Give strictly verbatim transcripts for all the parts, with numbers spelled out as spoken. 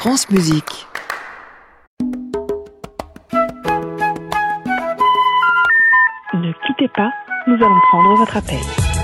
France Musique. Ne quittez pas, nous allons prendre votre appel.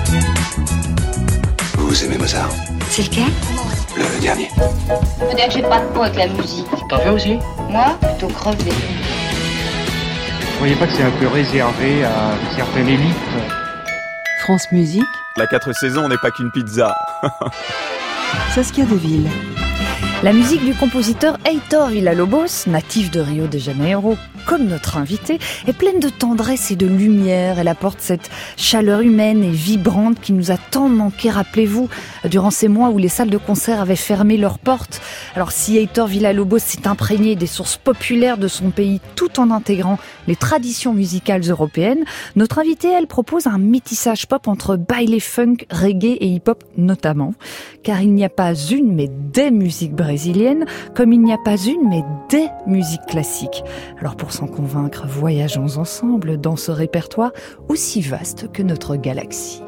Vous aimez Mozart? C'est lequel? Le dernier. Ça veut dire que j'ai pas de peau avec la musique. T'en fais aussi? Moi, plutôt crevé. Vous voyez pas que c'est un peu réservé à une certaine élite? France Musique. La quatre saisons n'est pas qu'une pizza. Saskia Deville. La musique du compositeur Heitor Villa-Lobos, natif de Rio de Janeiro, comme notre invité, est pleine de tendresse et de lumière. Elle apporte cette chaleur humaine et vibrante qui nous a tant manqué, rappelez-vous, durant ces mois où les salles de concert avaient fermé leurs portes. Alors si Heitor Villa-Lobos s'est imprégné des sources populaires de son pays tout en intégrant les traditions musicales européennes, notre invitée, elle, propose un métissage pop entre baile funk, reggae et hip-hop notamment. Car il n'y a pas une mais des musiques brésiliennes, comme il n'y a pas une mais des musiques classiques. Alors pour s'en convaincre, voyageons ensemble dans ce répertoire aussi vaste que notre galaxie.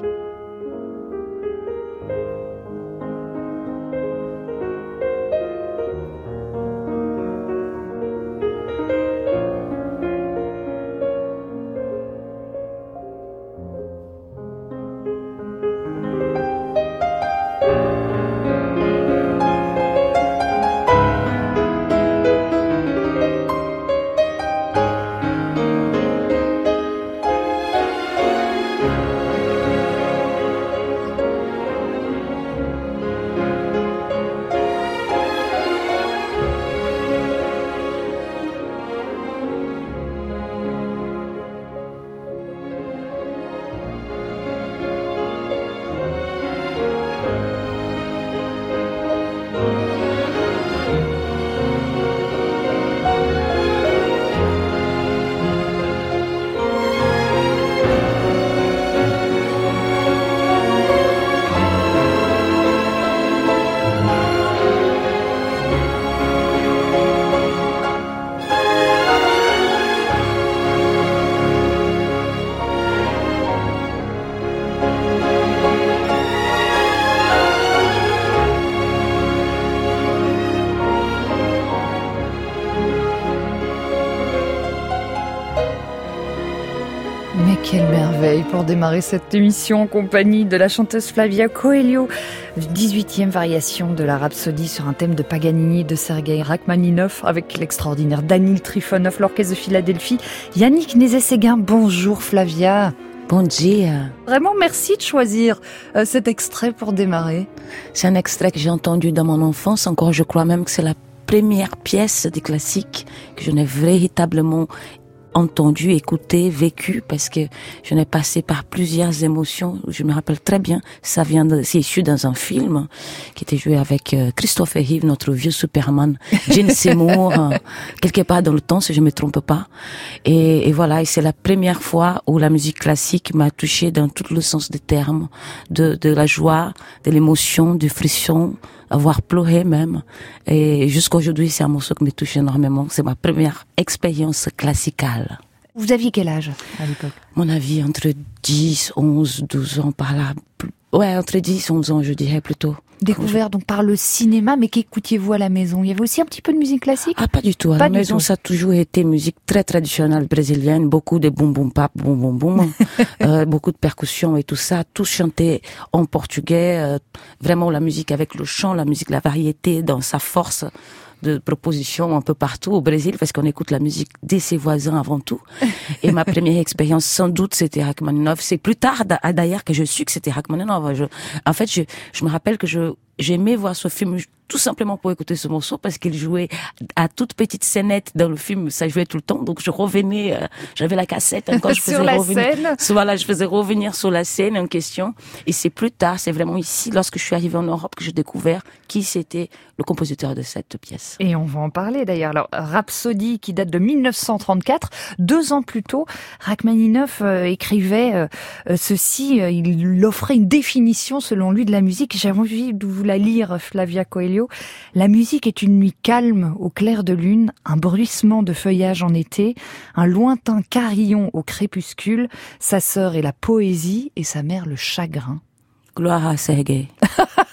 Quelle merveille pour démarrer cette émission en compagnie de la chanteuse Flavia Coelho, dix-huitième variation de la Rhapsodie sur un thème de Paganini et de Sergei Rachmaninov avec l'extraordinaire Danil Trifonov, l'orchestre de Philadelphie. Yannick Nézet-Séguin, bonjour Flavia. Bonjour. Vraiment merci de choisir euh, cet extrait pour démarrer. C'est un extrait que j'ai entendu dans mon enfance, encore je crois même que c'est la première pièce des classiques que je n'ai véritablement entendu, écouté, vécu, parce que je n'ai passé par plusieurs émotions. Je me rappelle très bien, ça vient de, c'est issu dans un film qui était joué avec euh, Christopher Reeve, notre vieux Superman, Gene Seymour, euh, quelque part dans le temps, si je me trompe pas. Et, et voilà, et c'est la première fois où la musique classique m'a touchée dans tout le sens des termes, de, de la joie, de l'émotion, du frisson, avoir pleuré même. Et jusqu'à aujourd'hui, c'est un morceau qui me touche énormément. C'est ma première expérience classicale. Vous aviez quel âge à l'époque? Mon avis, entre dix, onze, douze ans par là. Ouais, entre dix, onze ans, je dirais plutôt. Découvert donc par le cinéma, mais qu'écoutiez-vous à la maison? Il y avait aussi un petit peu de musique classique? Ah, pas du tout. À pas la maison, tout. Ça a toujours été musique très traditionnelle brésilienne, beaucoup de boum boum pap, boum boum boum, euh, beaucoup de percussions et tout ça, tout chanté en portugais, euh, vraiment la musique avec le chant, la musique, la variété dans sa force de propositions un peu partout au Brésil, parce qu'on écoute la musique de ses voisins avant tout. Et ma première expérience, sans doute, c'était Rachmaninov. C'est plus tard, d'ailleurs, que je suis que c'était Rachmaninov. Je, en fait, je, je me rappelle que je, j'aimais voir ce film tout simplement pour écouter ce morceau, parce qu'il jouait à toute petite scénette dans le film, ça jouait tout le temps, donc je revenais, euh, j'avais la cassette encore, je faisais sur la revenir, scène. Voilà, je faisais revenir sur la scène en question, et c'est plus tard, c'est vraiment ici, lorsque je suis arrivée en Europe, que j'ai découvert qui c'était le compositeur de cette pièce. Et on va en parler d'ailleurs. Alors, Rhapsodie, qui date de mille neuf cent trente-quatre, deux ans plus tôt, Rachmaninov euh, écrivait euh, ceci, euh, il offrait une définition selon lui de la musique. J'ai envie de vous la lire, Flavia Coelho. La musique est une nuit calme au clair de lune, un bruissement de feuillage en été, un lointain carillon au crépuscule. Sa sœur est la poésie et sa mère le chagrin. Gloire à Sergei.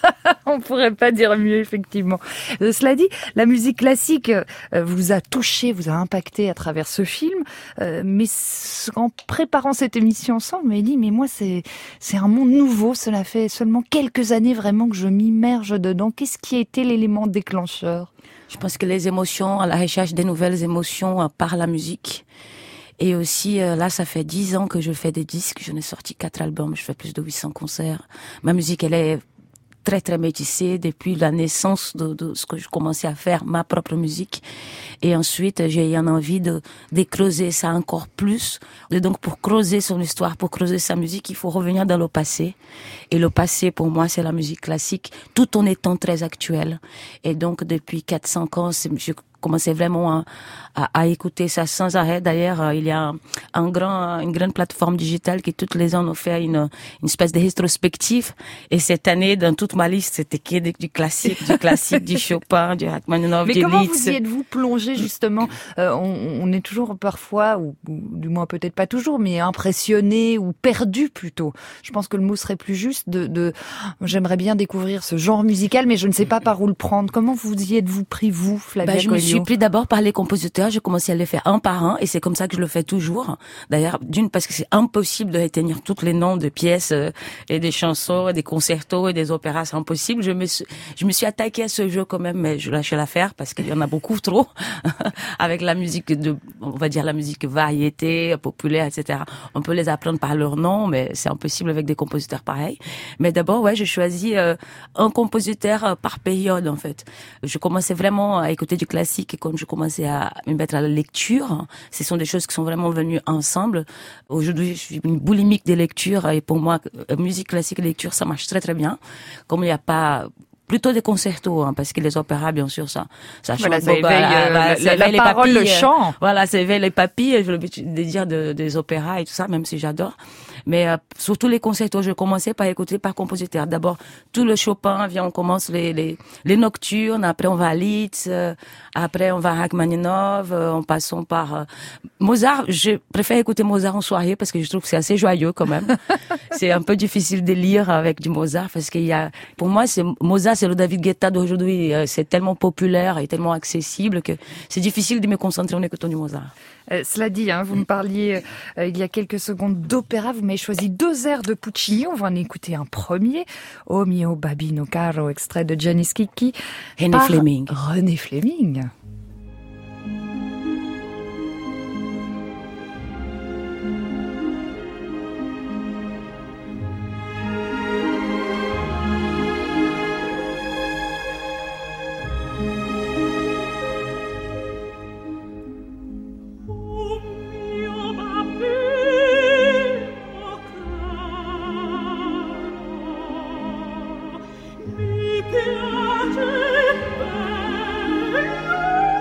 On pourrait pas dire mieux, effectivement. Euh, cela dit, la musique classique euh, vous a touché, vous a impacté à travers ce film. Euh, mais c- en préparant cette émission ensemble, je me dit, mais moi, c'est c'est un monde nouveau. Cela fait seulement quelques années vraiment que je m'immerge dedans. Qu'est-ce qui a été l'élément déclencheur ? Je pense que les émotions, à la recherche des nouvelles émotions euh, par la musique. Et aussi, euh, là, ça fait dix ans que je fais des disques. Je n'ai sorti quatre albums. Je fais plus de huit cents concerts. Ma musique, elle est très, très métissée depuis la naissance de, de ce que je commençais à faire, ma propre musique. Et ensuite, j'ai eu envie de, de creuser ça encore plus. Et donc, pour creuser son histoire, pour creuser sa musique, il faut revenir dans le passé. Et le passé, pour moi, c'est la musique classique, tout en étant très actuel. Et donc, depuis quatre cinq ans, c'est, je commençais vraiment à, à, à écouter ça sans arrêt. D'ailleurs, il y a un, un grand, une grande plateforme digitale qui, toutes les ans, nous fait une, une espèce de rétrospective. Et cette année, dans toute ma liste, c'était que du classique, du classique, du Chopin, du Rachmaninoff, du Liszt. Mais comment vous y êtes-vous plongé, justement? euh, on, on est toujours parfois, ou, ou du moins peut-être pas toujours, mais impressionné ou perdu plutôt. Je pense que le mot serait plus juste de, de j'aimerais bien découvrir ce genre musical, mais je ne sais pas par où le prendre. Comment vous y êtes-vous pris, vous, Flavia bah, je Coelho? Je suis pris d'abord par les compositeurs, j'ai commencé à les faire un par un et c'est comme ça que je le fais toujours. D'ailleurs, d'une parce que c'est impossible de retenir tous les noms de pièces euh, et des chansons, et des concertos et des opéras, c'est impossible. Je me suis, je me suis attaquée à ce jeu quand même, mais je lâchais l'affaire parce qu'il y en a beaucoup trop avec la musique de, on va dire la musique variété, populaire, et cetera. On peut les apprendre par leur nom, mais c'est impossible avec des compositeurs pareils. Mais d'abord, ouais, j'ai choisi euh, un compositeur euh, par période en fait. Je commençais vraiment à écouter du classique. Et quand je commençais à me mettre à la lecture, ce sont des choses qui sont vraiment venues ensemble. Aujourd'hui, je suis une boulimique des lectures et pour moi, musique classique et lecture, ça marche très très bien. Comme il n'y a pas plutôt des concertos, hein, parce que les opéras, bien sûr, ça, ça voilà, chante ça beaucoup. éveille, Voilà, euh, voilà, la, ça la, éveille la les parole, papilles, le chant. Voilà, ça éveille les papilles. Je l'habitude de dire de, des opéras et tout ça, même si j'adore. Mais euh, surtout les concertos, je commençais par écouter par compositeur. D'abord, tout le Chopin, vient, on commence les, les, les nocturnes, après on va à Liszt, euh, après on va à Rachmaninoff, euh, en passant par euh, Mozart. Je préfère écouter Mozart en soirée parce que je trouve que c'est assez joyeux quand même. C'est un peu difficile de lire avec du Mozart parce qu'il y a, pour moi, c'est Mozart, c'est le David Guetta d'aujourd'hui. Euh, c'est tellement populaire et tellement accessible que c'est difficile de me concentrer en écoutant du Mozart. Euh, cela dit, hein, vous me parliez euh, il y a quelques secondes d'opéra. Vous m'avez choisi deux airs de Puccini. On va en écouter un premier. O mio babino caro, extrait de Gianni Schicchi. René Fleming. René Fleming. Mi piace bello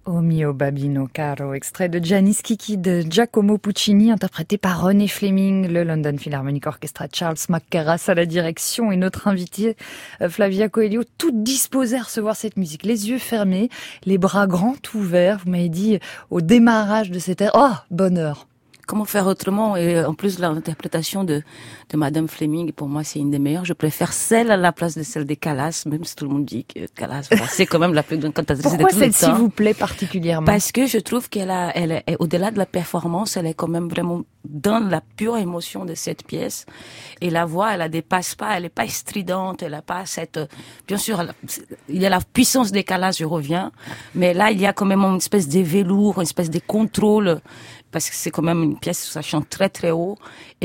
O mio babino caro, extrait de Gianni Schicchi de Giacomo Puccini, interprété par René Fleming, le London Philharmonic Orchestra, Charles McCarras à la direction et notre invitée Flavia Coelho, toute disposée à recevoir cette musique, les yeux fermés, les bras grands ouverts. Vous m'avez dit au démarrage de cette ère, oh, bonheur. Comment faire autrement? Et en plus, l'interprétation de, de Madame Fleming, pour moi, c'est une des meilleures. Je préfère celle à la place de celle des Callas, même si tout le monde dit que Callas, voilà, c'est quand même la plus grande cantatrice de tout le temps. Pourquoi celle-ci vous plaît particulièrement? Parce que je trouve qu'elle a, elle est, au-delà de la performance, elle est quand même vraiment dans la pure émotion de cette pièce. Et la voix, elle la dépasse pas, elle est pas stridente, elle a pas cette, bien sûr, elle, il y a la puissance des Callas, je reviens. Mais là, il y a quand même une espèce de velours, une espèce de contrôle, parce que c'est quand même une pièce où ça chante très très haut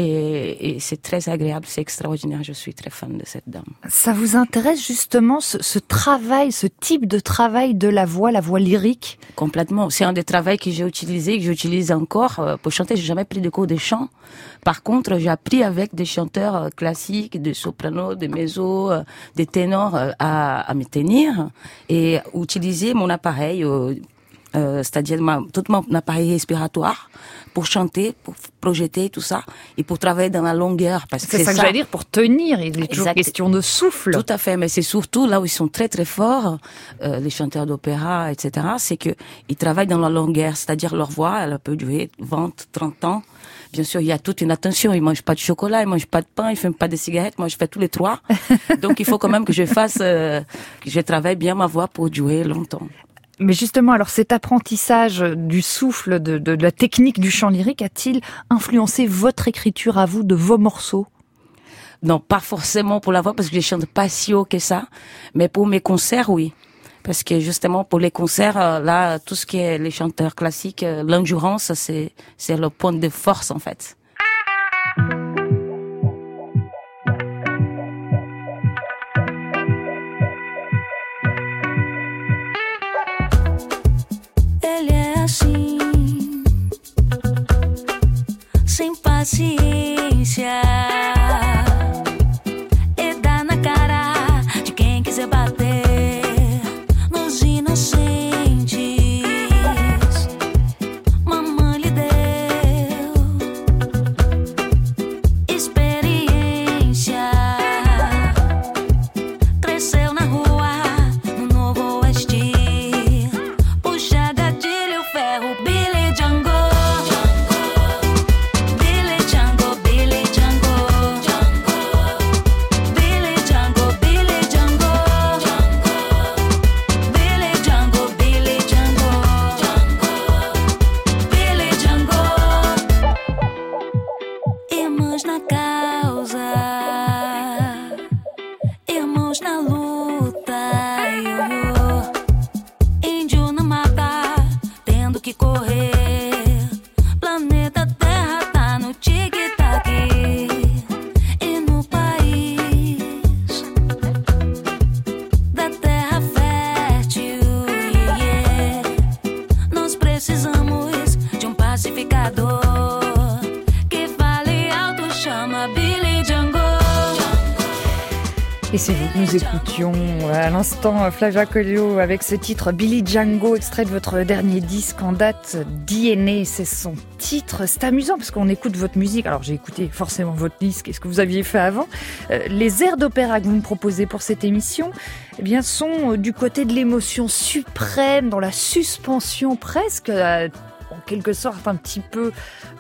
et, et c'est très agréable, c'est extraordinaire. Je suis très fan de cette dame. Ça vous intéresse justement ce, ce travail, ce type de travail de la voix, la voix lyrique? Complètement. C'est un des travaux que j'ai utilisé, que j'utilise encore pour chanter. J'ai jamais pris de cours de chant. Par contre, j'ai appris avec des chanteurs classiques, des sopranos, des mezzos, des ténors à, à me tenir et utiliser mon appareil. Euh, c'est-à-dire ma, tout mon appareil respiratoire pour chanter, pour projeter tout ça et pour travailler dans la longueur. Parce que c'est, c'est ça que j'allais dire, pour tenir, il est toujours exact. Question de souffle. Tout à fait, mais c'est surtout là où ils sont très très forts, euh, les chanteurs d'opéra, et cetera. C'est que ils travaillent dans la longueur, c'est-à-dire leur voix, elle peut durer vingt, trente ans. Bien sûr, il y a toute une attention. Ils mangent pas de chocolat, ils mangent pas de pain, ils fument pas de cigarettes. Moi, je fais tous les trois. Donc, il faut quand même que je fasse, euh, que je travaille bien ma voix pour durer longtemps. Mais justement, alors cet apprentissage du souffle, de, de, de la technique du chant lyrique, a-t-il influencé votre écriture à vous de vos morceaux? Non, pas forcément pour la voix, parce que je chante pas si haut que ça. Mais pour mes concerts, oui. Parce que justement, pour les concerts, là, tout ce qui est les chanteurs classiques, l'endurance, c'est, c'est le point de force, en fait. Sem paciência, e dá na cara de quem quiser bater nos inocentes. Mamãe lhe deu experiência, cresceu na rua no novo oeste, puxa gatilho, ferro, Billy Django. Et c'est vous que nous écoutions à l'instant, Flavia Coelho, avec ce titre Billy Django, extrait de votre dernier disque en date, D N A, c'est son titre. C'est amusant parce qu'on écoute votre musique. Alors j'ai écouté forcément votre disque et ce que vous aviez fait avant. Euh, les airs d'opéra que vous me proposez pour cette émission, eh bien, sont du côté de l'émotion suprême, dans la suspension presque, euh, en quelque sorte un petit peu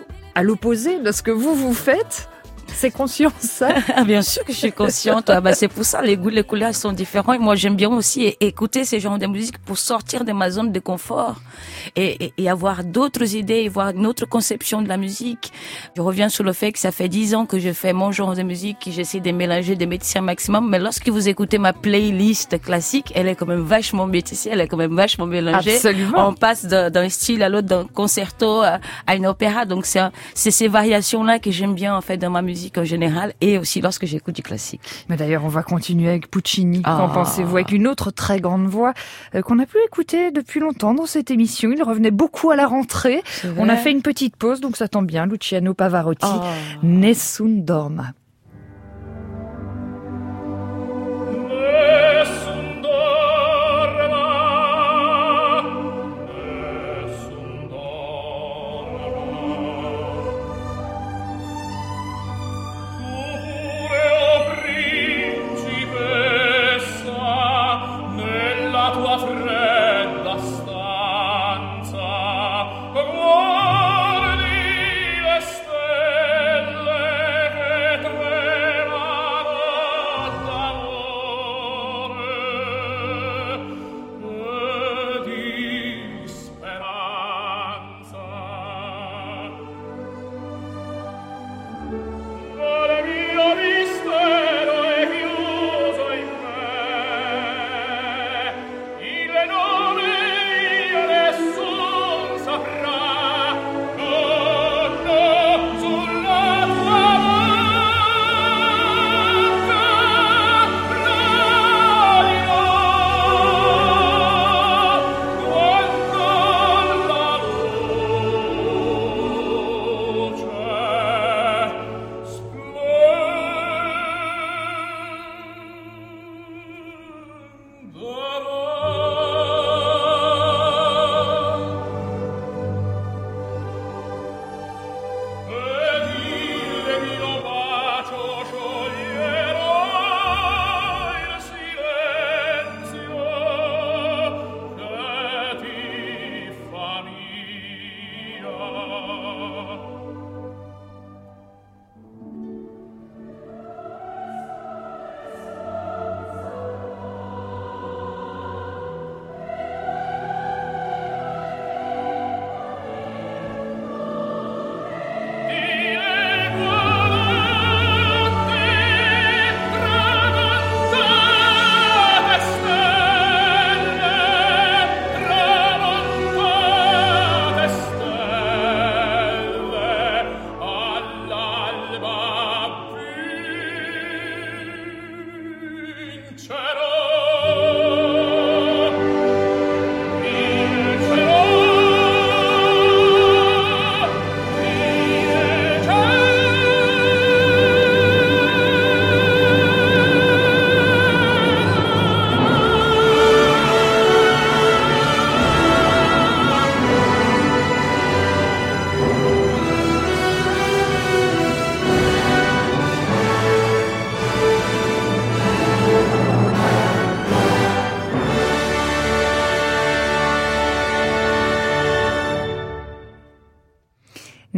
à l'opposé de ce que vous vous faites. C'est conscient, ça? Bien sûr que je suis consciente. Ah bah c'est pour ça, les goûts, les couleurs sont différents. Et moi, j'aime bien aussi écouter ces genres de musique pour sortir de ma zone de confort et, et, et avoir d'autres idées, et voir une autre conception de la musique. Je reviens sur le fait que ça fait dix ans que je fais mon genre de musique, que j'essaie de mélanger, de métisser un maximum. Mais lorsque vous écoutez ma playlist classique, elle est quand même vachement métissée, elle est quand même vachement mélangée. Absolument. On passe d'un, d'un style à l'autre, d'un concerto à, à une opéra. Donc c'est, un, c'est ces variations-là que j'aime bien en fait dans ma musique en général et aussi lorsque j'écoute du classique. Mais d'ailleurs, on va continuer avec Puccini. Ah. Qu'en pensez-vous? Avec une autre très grande voix euh, qu'on n'a plus écoutée depuis longtemps dans cette émission. Il revenait beaucoup à la rentrée. On a fait une petite pause, donc ça tombe bien. Luciano Pavarotti, oh. Nessun Dorma. Nessun dorma,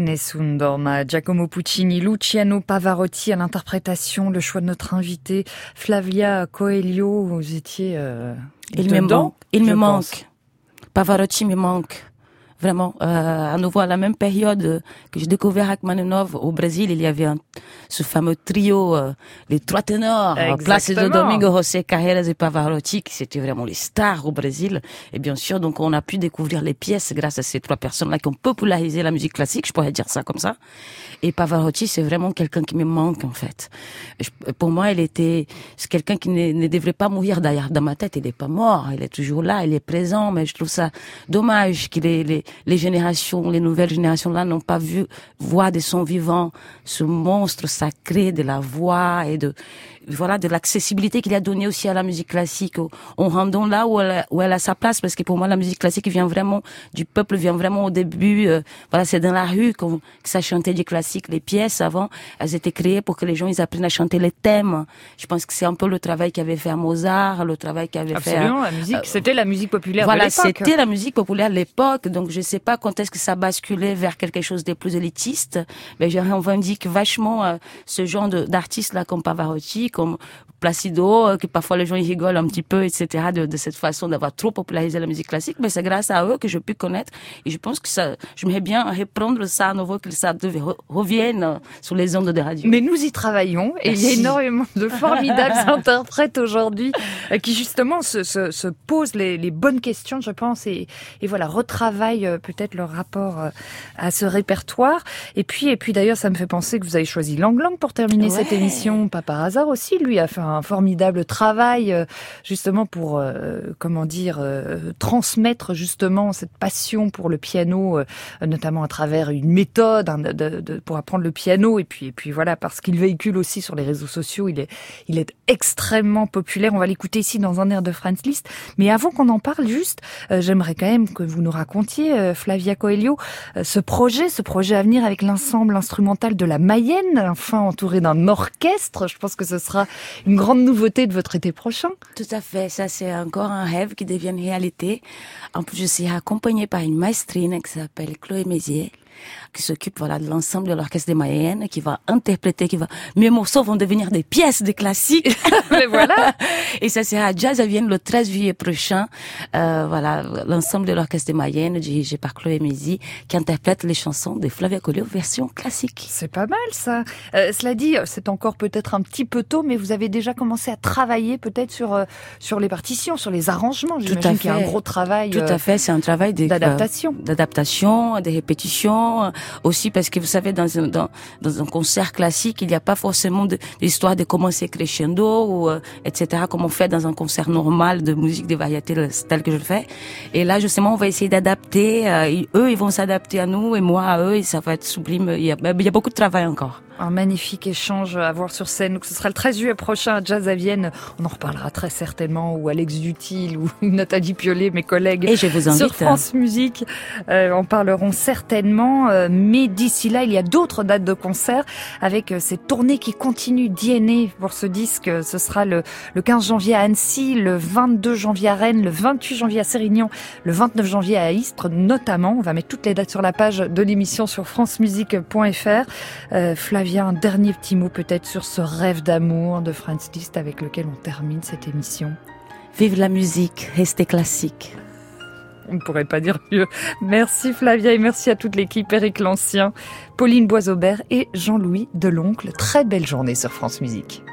Nessun Dorma, Giacomo Puccini, Luciano Pavarotti à l'interprétation, le choix de notre invité, Flavia Coelho, vous étiez euh, Il dedans, me manque, il me pense. manque. Pavarotti me manque. Vraiment, euh, à nouveau à la même période que j'ai découvert Rachmaninoff au Brésil, il y avait un, ce fameux trio, euh, les trois ténors, Plácido Domingo, José Carreras et Pavarotti, qui c'était vraiment les stars au Brésil. Et bien sûr, donc on a pu découvrir les pièces grâce à ces trois personnes-là qui ont popularisé la musique classique, je pourrais dire ça comme ça. Et Pavarotti, c'est vraiment quelqu'un qui me manque en fait. Je, pour moi, il était c'est quelqu'un qui ne, ne devrait pas mourir d'ailleurs. Dans ma tête, il n'est pas mort, il est toujours là, il est présent, mais je trouve ça dommage qu'il ait les les générations, les nouvelles générations-là n'ont pas vu, voir de son vivant ce monstre sacré de la voix et de, voilà, de l'accessibilité qu'il a donné aussi à la musique classique, en rendant là où elle, a, où elle a sa place, parce que pour moi, la musique classique vient vraiment du peuple, vient vraiment au début, euh, voilà, c'est dans la rue qu'on, que ça chantait du classique. Les pièces, avant, elles étaient créées pour que les gens, ils apprennent à chanter les thèmes. Je pense que c'est un peu le travail qu'avait fait Mozart, le travail qu'avait fait... Absolument, la musique, euh, c'était la musique populaire voilà, de l'époque. Voilà, c'était la musique populaire de l'époque, donc je sais pas quand est-ce que ça basculait vers quelque chose de plus élitiste, mais je revendique vachement euh, ce genre de, d'artistes là comme Pavarotti, comme Plácido, euh, que parfois les gens ils rigolent un petit peu, et cetera de, de cette façon d'avoir trop popularisé la musique classique, mais c'est grâce à eux que j'ai pu connaître, et je pense que ça, j'aimerais bien reprendre ça à nouveau, que ça devait re- revienne euh, sur les ondes de radio. Mais nous y travaillons, et Merci. il y a énormément de formidables interprètes aujourd'hui euh, qui justement se, se, se posent les, les bonnes questions, je pense, et, et voilà, retravaillent euh, peut-être leur rapport euh, à ce répertoire. Et puis, et puis d'ailleurs, ça me fait penser que vous avez choisi Lang Lang pour terminer Ouais. cette émission, pas par hasard aussi. Lui a fait un formidable travail euh, justement pour, euh, comment dire, euh, transmettre justement cette passion pour le piano, euh, notamment à travers une méthode hein, de, de, de, pour apprendre le piano. Et puis, et puis voilà, parce qu'il véhicule aussi sur les réseaux sociaux, il est, il est extrêmement populaire. On va l'écouter ici dans un air de Franz Liszt. Mais avant qu'on en parle, juste, euh, j'aimerais quand même que vous nous racontiez, euh, Flavia Coelho, euh, ce projet, ce projet à venir avec l'ensemble instrumental de la Mayenne, enfin entouré d'un orchestre. Je pense que ce sera une grande nouveauté de votre été prochain. Tout à fait, ça c'est encore un rêve qui devient réalité. En plus, je suis accompagnée par une maestrine qui s'appelle Chloé Mézier, qui s'occupe voilà de l'ensemble de l'orchestre des Mayennes, qui va interpréter, qui va mes morceaux vont devenir des pièces de classiques. Mais voilà. Et ça sera à Jazz à Vienne le treize juillet prochain. Euh, voilà, l'ensemble de l'orchestre des Mayennes dirigé par Chloé Mézier, qui interprète les chansons de Flavia Coelho version classique. C'est pas mal ça. Euh, cela dit, c'est encore peut-être un petit peu tôt, mais vous avez déjà commencé à travailler peut-être sur euh, sur les partitions, sur les arrangements. J'imagine qu'il y a un gros travail. Tout à fait, c'est un travail de, d'adaptation, euh, d'adaptation, de répétition, aussi parce que vous savez dans un dans, dans un concert classique, il n'y a pas forcément de, d'histoire de commencer crescendo ou euh, et cetera comme on fait dans un concert normal de musique de variété tel que je le fais. Et là justement, on va essayer d'adapter. Euh, eux, ils vont s'adapter à nous et moi à eux, et ça va être sublime. Il y a, il y a beaucoup de travail encore. Un magnifique échange à voir sur scène. Donc ce sera le treize juillet prochain à Jazz à Vienne. On en reparlera très certainement, ou Alex Dutil ou Nathalie Piollet, mes collègues. Et je vous invite. Sur France Musique, euh, en parleront certainement. Euh, mais d'ici là, il y a d'autres dates de concert avec euh, cette tournée qui continue d'I N A pour ce disque. Ce sera le, le quinze janvier à Annecy, le vingt-deux janvier à Rennes, le vingt-huit janvier à Sérignan, le vingt-neuf janvier à Istres notamment. On va mettre toutes les dates sur la page de l'émission sur francemusique point f r. Euh, Flavia, un dernier petit mot peut-être sur ce rêve d'amour de Franz Liszt avec lequel on termine cette émission. Vive la musique, restez classique. On ne pourrait pas dire mieux. Merci Flavia et merci à toute l'équipe, Eric Lancien, Pauline Boisaubert et Jean-Louis Deloncle. Très belle journée sur France Musique.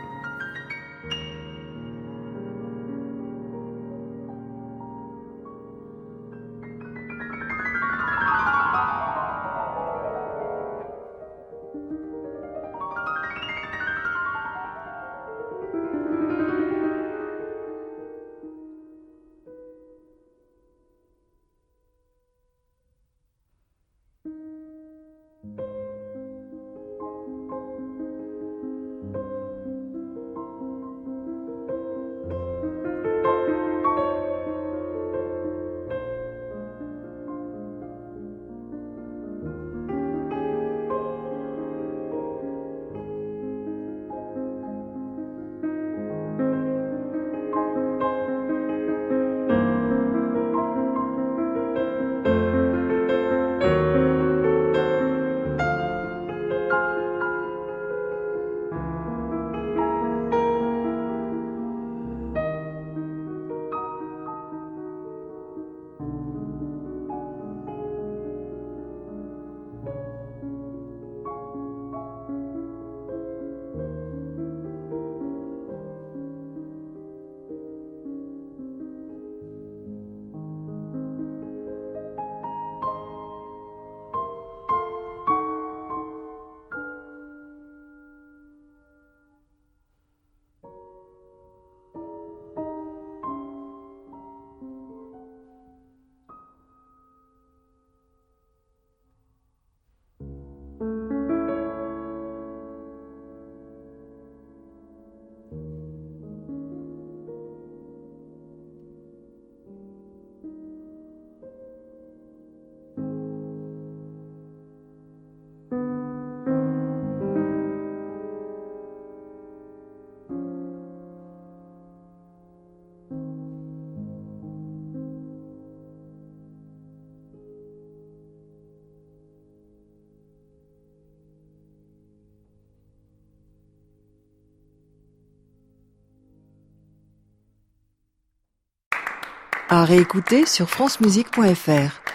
À réécouter sur francemusique point f r.